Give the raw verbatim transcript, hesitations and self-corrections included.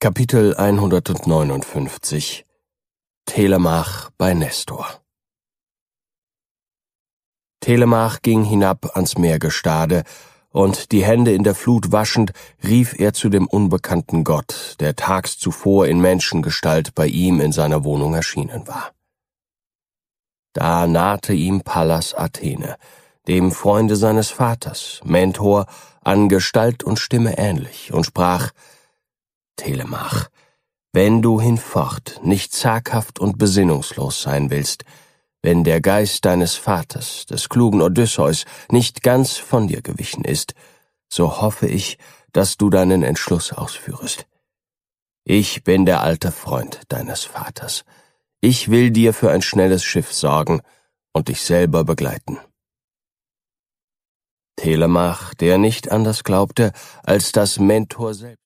Kapitel hundertneunundfünfzig Telemach bei Nestor. Telemach ging hinab ans Meergestade, und die Hände in der Flut waschend, rief er zu dem unbekannten Gott, der tags zuvor in Menschengestalt bei ihm in seiner Wohnung erschienen war. Da nahte ihm Pallas Athene, dem Freunde seines Vaters, Mentor, an Gestalt und Stimme ähnlich, und sprach: Telemach, wenn du hinfort nicht zaghaft und besinnungslos sein willst, wenn der Geist deines Vaters, des klugen Odysseus, nicht ganz von dir gewichen ist, so hoffe ich, dass du deinen Entschluss ausführest. Ich bin der alte Freund deines Vaters. Ich will dir für ein schnelles Schiff sorgen und dich selber begleiten. Telemach, der nicht anders glaubte, als dass Mentor selbst